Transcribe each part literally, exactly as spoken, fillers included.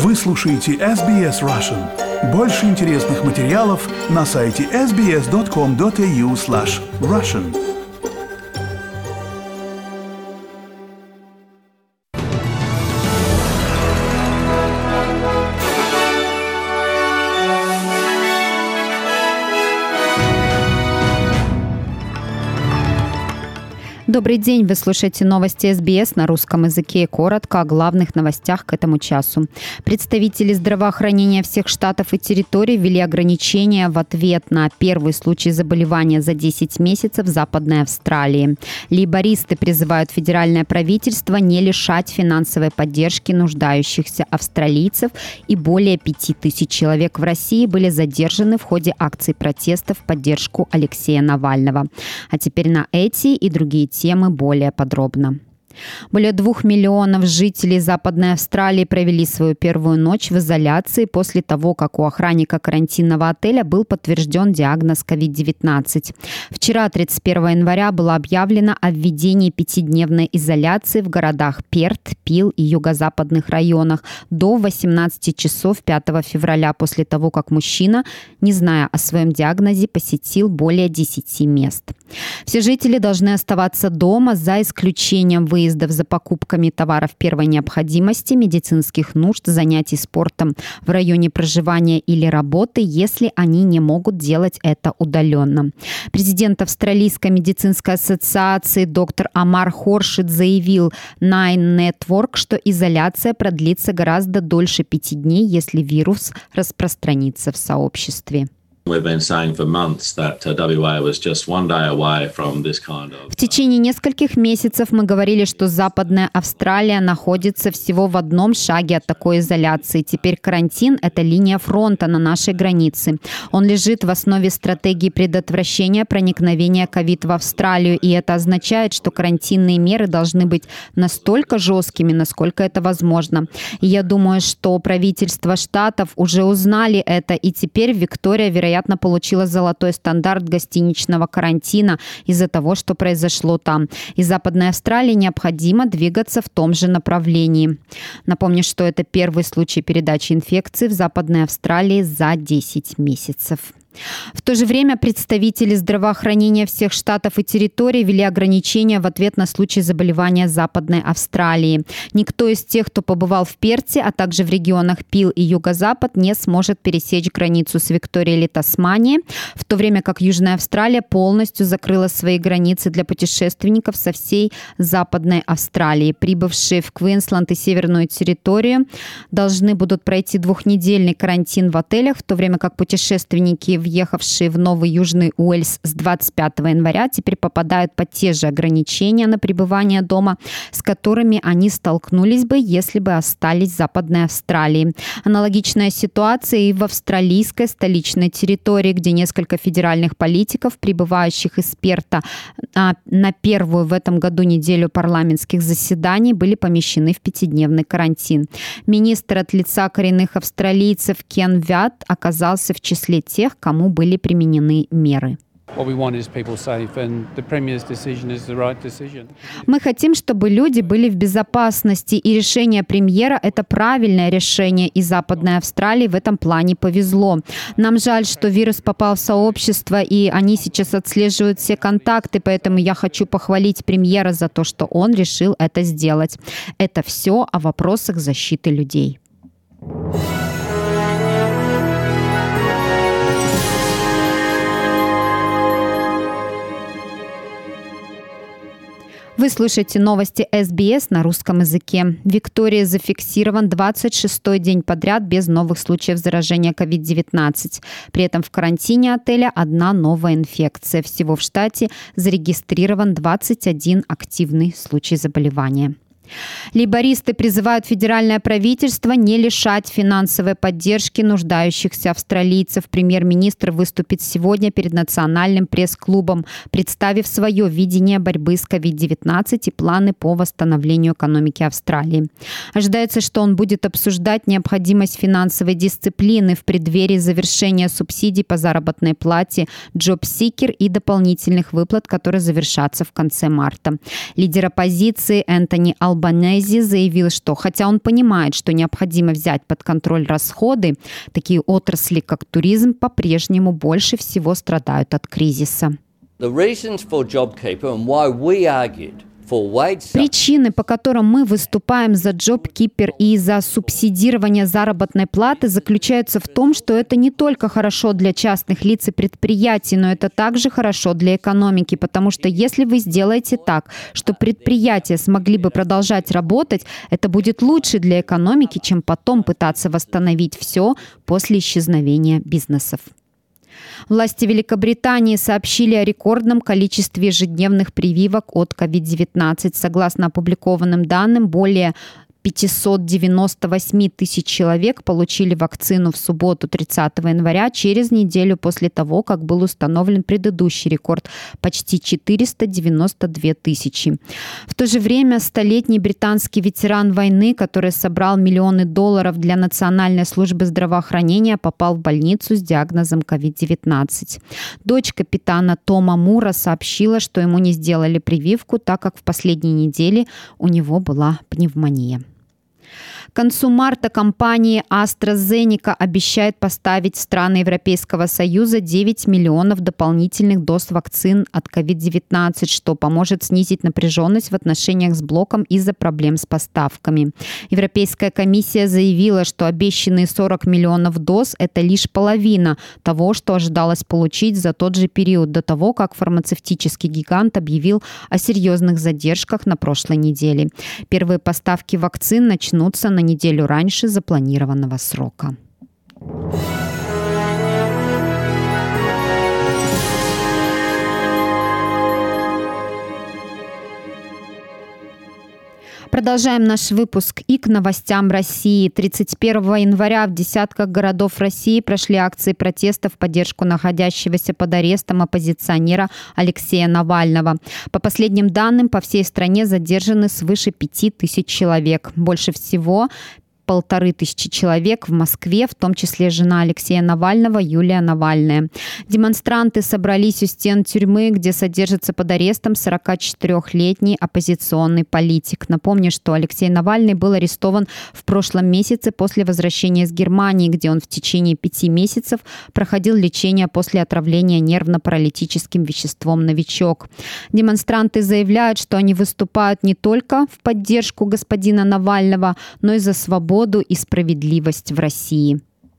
Вы слушаете эс би эс Russian. Больше интересных материалов на сайте эс би эс точка ком точка эй ю слэш Russian. Добрый день, вы слушаете новости эс би эс на русском языке. Коротко о главных новостях к этому часу. Представители здравоохранения всех штатов и территорий ввели ограничения в ответ на первый случай заболевания за десять месяцев в Западной Австралии. Лейбористы призывают федеральное правительство не лишать финансовой поддержки нуждающихся австралийцев, и более пяти тысяч человек в России были задержаны в ходе акций протеста в поддержку Алексея Навального. А теперь на эти и другие темы темы более подробно. Более двух миллионов жителей Западной Австралии провели свою первую ночь в изоляции после того, как у охранника карантинного отеля был подтвержден диагноз ковид девятнадцать. Вчера, тридцать первого января, было объявлено о введении пятидневной изоляции в городах Перт, Пил и юго-западных районах до восемнадцати часов пятого февраля после того, как мужчина, не зная о своем диагнозе, посетил более десяти мест. Все жители должны оставаться дома за исключением выездов за покупками товаров первой необходимости, медицинских нужд, занятий спортом в районе проживания или работы, если они не могут делать это удаленно. Президент Австралийской медицинской ассоциации доктор Амар Хоршид заявил Nine Network, что изоляция продлится гораздо дольше пяти дней, если вирус распространится в сообществе. В течение нескольких месяцев мы говорили, что Западная Австралия находится всего в одном шаге от такой изоляции. Теперь карантин – это линия фронта на нашей границе. Он лежит в основе стратегии предотвращения проникновения ковид в Австралию, и это означает, что карантинные меры должны быть настолько жесткими, насколько это возможно. И я думаю, что правительства штатов уже узнали это, и теперь Виктория, вероятно, вероятно, получила золотой стандарт гостиничного карантина из-за того, что произошло там. И Западной Австралии необходимо двигаться в том же направлении. Напомню, что это первый случай передачи инфекции в Западной Австралии за десять месяцев. В то же время представители здравоохранения всех штатов и территорий ввели ограничения в ответ на случай заболевания Западной Австралии. Никто из тех, кто побывал в Перте, а также в регионах Пил и Юго-Запад, не сможет пересечь границу с Викторией или Тасманией, в то время как Южная Австралия полностью закрыла свои границы для путешественников со всей Западной Австралии. Прибывшие в Квинсленд и Северную территорию должны будут пройти двухнедельный карантин в отелях, в то время как путешественники, въехавшие в Новый Южный Уэльс с двадцать пятого января, теперь попадают под те же ограничения на пребывание дома, с которыми они столкнулись бы, если бы остались в Западной Австралии. Аналогичная ситуация и в австралийской столичной территории, где несколько федеральных политиков, прибывающих из Перта на первую в этом году неделю парламентских заседаний, были помещены в пятидневный карантин. Министр от лица коренных австралийцев Кен Вят оказался в числе тех, кому были применены меры. Мы хотим, чтобы люди были в безопасности, и решение премьера – это правильное решение, и Западной Австралии в этом плане повезло. Нам жаль, что вирус попал в сообщество, и они сейчас отслеживают все контакты, поэтому я хочу похвалить премьера за то, что он решил это сделать. Это все о вопросах защиты людей. Вы слушаете новости эс би эс на русском языке. В Виктории зафиксирован двадцать шестой день подряд без новых случаев заражения ковид девятнадцать. При этом в карантине отеля одна новая инфекция. Всего в штате зарегистрирован двадцать один активный случай заболевания. Лейбористы призывают федеральное правительство не лишать финансовой поддержки нуждающихся австралийцев. Премьер-министр выступит сегодня перед Национальным пресс-клубом, представив свое видение борьбы с ковид девятнадцать и планы по восстановлению экономики Австралии. Ожидается, что он будет обсуждать необходимость финансовой дисциплины в преддверии завершения субсидий по заработной плате JobSeeker и дополнительных выплат, которые завершатся в конце марта. Лидер оппозиции Энтони Албанези Албанези заявил, что хотя он понимает, что необходимо взять под контроль расходы, такие отрасли, как туризм, по-прежнему больше всего страдают от кризиса. Причины, по которым мы выступаем за JobKeeper и за субсидирование заработной платы, заключаются в том, что это не только хорошо для частных лиц и предприятий, но это также хорошо для экономики, потому что если вы сделаете так, что предприятия смогли бы продолжать работать, это будет лучше для экономики, чем потом пытаться восстановить все после исчезновения бизнесов. Власти Великобритании сообщили о рекордном количестве ежедневных прививок от ковид девятнадцать. Согласно опубликованным данным, более пятьсот девяносто восемь тысяч человек получили вакцину в субботу тридцатого января, через неделю после того, как был установлен предыдущий рекорд – почти четыреста девяносто две тысячи. В то же время столетний британский ветеран войны, который собрал миллионы долларов для Национальной службы здравоохранения, попал в больницу с диагнозом ковид девятнадцать. Дочь капитана Тома Мура сообщила, что ему не сделали прививку, так как в последние недели у него была пневмония. К концу марта компания AstraZeneca обещает поставить в страны Европейского Союза девять миллионов дополнительных доз вакцин от ковид девятнадцать, что поможет снизить напряженность в отношениях с блоком из-за проблем с поставками. Европейская комиссия заявила, что обещанные сорок миллионов доз – это лишь половина того, что ожидалось получить за тот же период до того, как фармацевтический гигант объявил о серьезных задержках на прошлой неделе. Первые поставки вакцин начнутся на неделю раньше запланированного срока. Продолжаем наш выпуск и к новостям России. тридцать первого января в десятках городов России прошли акции протеста в поддержку находящегося под арестом оппозиционера Алексея Навального. По последним данным, по всей стране задержаны свыше пяти тысяч человек. Больше всего полторы тысячи человек в Москве, в том числе жена Алексея Навального Юлия Навальная. Демонстранты собрались у стен тюрьмы, где содержится под арестом сорокачетырёхлетний оппозиционный политик. Напомню, что Алексей Навальный был арестован в прошлом месяце после возвращения из Германии, где он в течение пяти месяцев проходил лечение после отравления нервно-паралитическим веществом «Новичок». Демонстранты заявляют, что они выступают не только в поддержку господина Навального, но и за свободу и справедливость в России.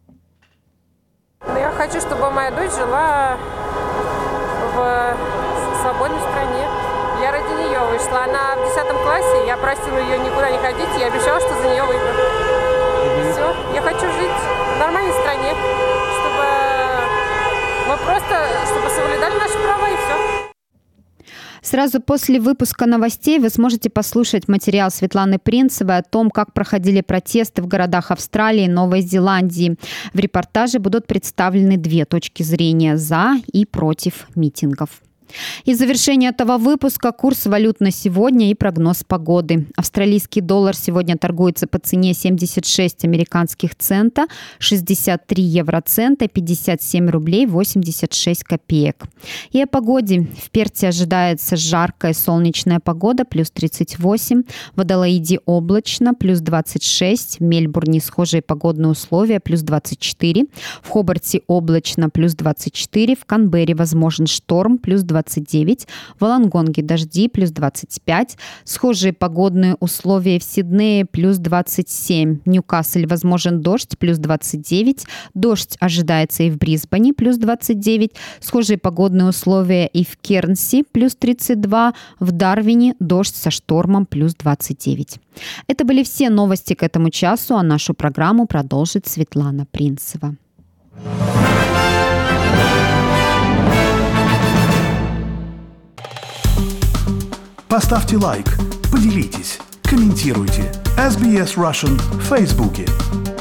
Я хочу, чтобы моя дочь жила в свободной стране. Я ради нее вышла. Она в десятом классе, я просила ее никуда не ходить, я обещала, что за нее выйду. Mm-hmm. Все. Я хочу жить в нормальной стране, чтобы мы просто, чтобы соблюдали наши права и все. Сразу после выпуска новостей вы сможете послушать материал Светланы Принцевой о том, как проходили протесты в городах Австралии и Новой Зеландии. В репортаже будут представлены две точки зрения за и против митингов. И в завершение этого выпуска курс валют на сегодня и прогноз погоды. Австралийский доллар сегодня торгуется по цене семьдесят шесть американских цента, шестьдесят три евроцента, пятьдесят семь рублей восемьдесят шесть копеек. И о погоде. В Перте ожидается жаркая солнечная погода, плюс тридцать восемь. В Аделаиде облачно, плюс двадцать шесть. В Мельбурне схожие погодные условия, плюс двадцать четыре. В Хобарте облачно, плюс двадцать четыре. В Канберре возможен шторм, плюс двадцать девять. В Волонгонге дожди, плюс двадцать пять. Схожие погодные условия в Сиднее, плюс двадцать семь. В Ньюкасле возможен дождь, плюс двадцать девять. Дождь ожидается и в Брисбене, плюс двадцать девять. Схожие погодные условия и в Кернси, плюс тридцать два. В Дарвине дождь со штормом, плюс двадцать девять. Это были все новости к этому часу, а нашу программу продолжит Светлана Принцева. Поставьте лайк, поделитесь, комментируйте. эс би эс Russian в Фейсбуке.